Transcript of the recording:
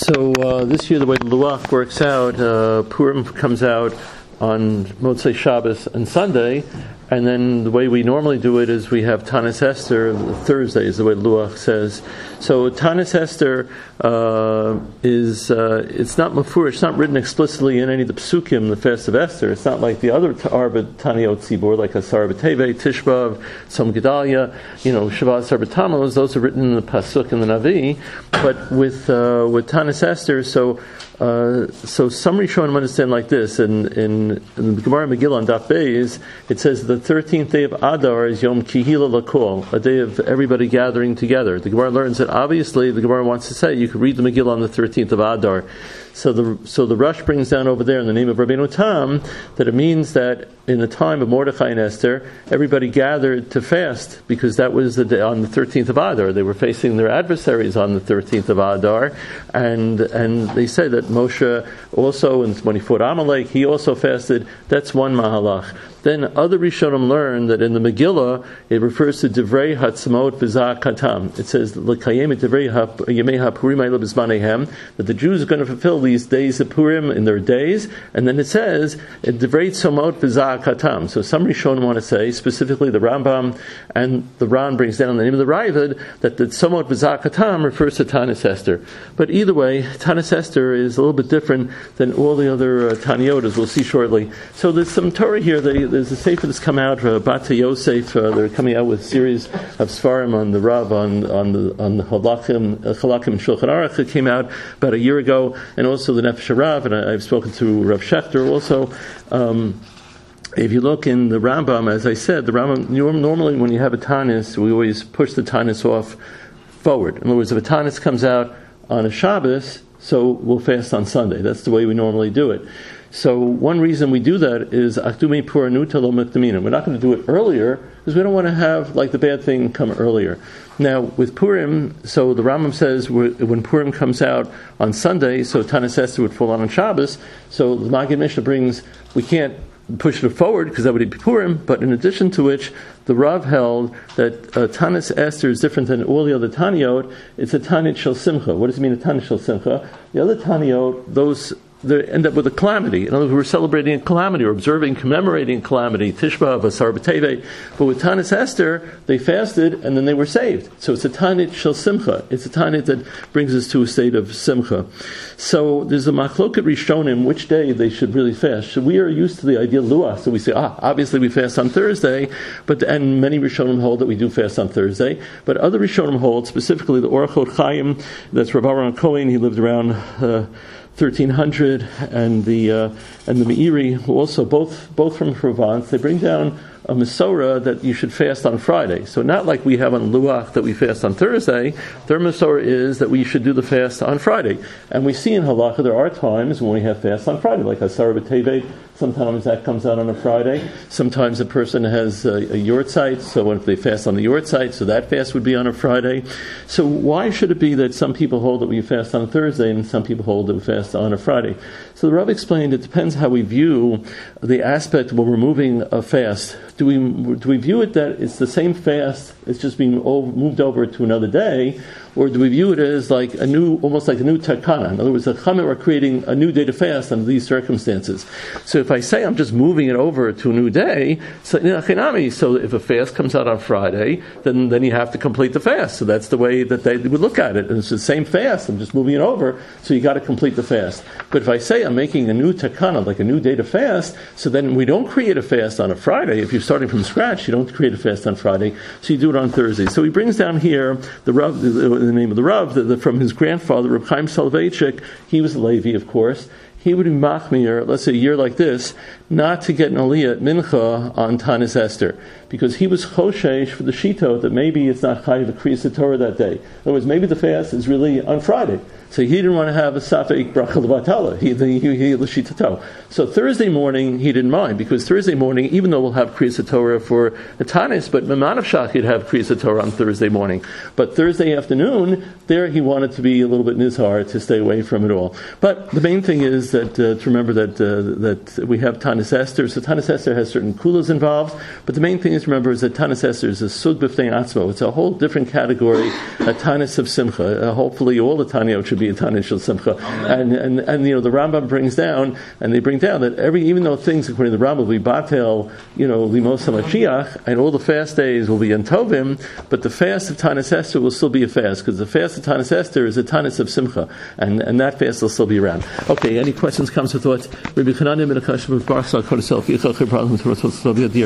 So this year, the way the Luach works out, Purim comes out on Motzei Shabbos and Sunday, and then the way we normally do it is we have Tanis Esther Thursday, is the way Luach says. So Tanis Esther it's not mafurish, it's not written explicitly in any of the psukim, the fast of Esther. It's not like the other Arba Taniot Tzibor, like Asar B'Teve, Tishbav, Tzom Gedalia, Shabbat Asar B'Tammuz. Those are written in the pasuk and the Navi. But with Tanis Esther, so some Rishonim understand like this. In the Gemara Megillah on Daf Beis, it says the 13th day of Adar is Yom Kihila Lakol, a day of everybody gathering together. The Gemara learns that obviously the Gemara wants to say you could read the Megillah on the 13th of Adar. So the Rush brings down over there in the name of Rabbeinu Tam that it means that in the time of Mordechai and Esther, everybody gathered to fast because that was the day on the 13th of Adar. They were facing their adversaries on the 13th of Adar, and they say that Moshe also, when he fought Amalek, he also fasted. That's one mahalach. Then other Rishonim learn that in the Megillah it refers to Divrei Hatzmot V'Zah Katam. It says L'Kayem Divrei Yemei HaPurim Ha'elu B'Zmanehem, that the Jews are going to fulfill these days of Purim in their days, and then it says Divrei Tzomot V'Zah Katam. So some Rishonim want to say, specifically the Rambam and the Ran brings down the name of the Raavad, that the Tzomot V'Zah Katam refers to Tanis Esther. But either way, Tanis Esther is a little bit different than all the other Taniot, as we'll see shortly. So there's some Torah here. There's a sefer that's come out, Bata Yosef. They're coming out with a series of Sfarim on the Rav, on the Halakim and Shulchan Aruch that came out about a year ago, and also the Nefesh Rav, and I've spoken to Rav Shechter also. If you look in the Rambam, as I said, the Rambam, normally when you have a Tanis, we always push the Tanis off forward. In other words, if a Tanis comes out on a Shabbos, so we'll fast on Sunday. That's the way we normally do it. So one reason we do that is Akdumei Puranuta Lo Mikdamina. We're not going to do it earlier because we don't want to have like the bad thing come earlier. Now with Purim, so the Rambam says when Purim comes out on Sunday, so Tanis Esther would fall on Shabbos. So the Maggid Mishnah brings, we can't push it forward because that would be Purim, but in addition to which, the Rav held that Tanis Esther is different than all the other Taniot. It's a Tanit Shel Simcha. What does it mean, a Tanit Shel Simcha? The other Taniot, they end up with a calamity. In other words, we're celebrating a calamity or commemorating a calamity, Tishba, Asar B'Teve. But with Tanis Esther, they fasted and then they were saved. So it's a Tanit Shel Simcha. It's a Tanit that brings us to a state of Simcha. So there's a Machloket Rishonim which day they should really fast. So we are used to the idea of Luach. So we say, obviously we fast on Thursday, and many Rishonim hold that we do fast on Thursday. But other Rishonim hold, specifically the Orachot Chaim, that's Rav Aharon Cohen, he lived around 1300, and the Meiri, also both from Provence, they bring down a Masorah that you should fast on Friday. So not like we have on Luach that we fast on Thursday. Their Masorah is that we should do the fast on Friday. And we see in Halacha there are times when we have fasts on Friday, like Asar B'Tevet. Sometimes that comes out on a Friday. Sometimes a person has a Yortzeit, so if they fast on the Yortzeit, so that fast would be on a Friday. So why should it be that some people hold that we fast on Thursday and some people hold that we fast on a Friday? So the Rav explained it depends how we view the aspect when we're moving a fast. Do we view it that it's the same fast, it's just being moved over to another day, or do we view it as like almost like a new takana? In other words, the Chachamim are creating a new day to fast under these circumstances. So if I say I'm just moving it over to a new day, so if a fast comes out on Friday, then you have to complete the fast. So that's the way that they would look at it. And it's the same fast, I'm just moving it over, so you got to complete the fast. But if I say I'm making a new takana, like a new day to fast, so then we don't create a fast on a Friday. If you're starting from scratch, you don't create a fast on Friday, so you do it on Thursday. So he brings down here the Rav, the name of the Rav, from his grandfather, Reb Chaim Soloveitchik. He was a Levi, of course. He would be machmir, let's say a year like this, not to get an aliyah at mincha on Tanis Esther, because he was choshesh for the shito that maybe it's not chayiv kriyas Torah that day. In other words, maybe the fast is really on Friday. So he didn't want to have a safek bracha levatala. He l'shitato. So Thursday morning he didn't mind, because Thursday morning, even though we'll have kriyas Torah for a Tanis, but memanav shach he'd have kriyas Torah on Thursday morning. But Thursday afternoon, there he wanted to be a little bit nizhar to stay away from it all. But the main thing is that to remember that we have Tanis Esther. So Tanis Esther has certain kulas involved, but the main thing is remember is that Tanis Esther is a sug b'fnei atzmo. It's a whole different category, a Tanis of Simcha. Hopefully, all the Taniot should be a Tanis of Simcha. And the Rambam brings down, and they bring down that even though things according to the Rambam will be batel, limos hamashiach, and all the fast days will be in Tovim, but the fast of Tanis Esther will still be a fast because the fast of Tanis Esther is a Tanis of Simcha, and that fast will still be around. Okay, any questions, comments, or thoughts? Rabbi Chananya ben Akashim of Barsal Kodesel,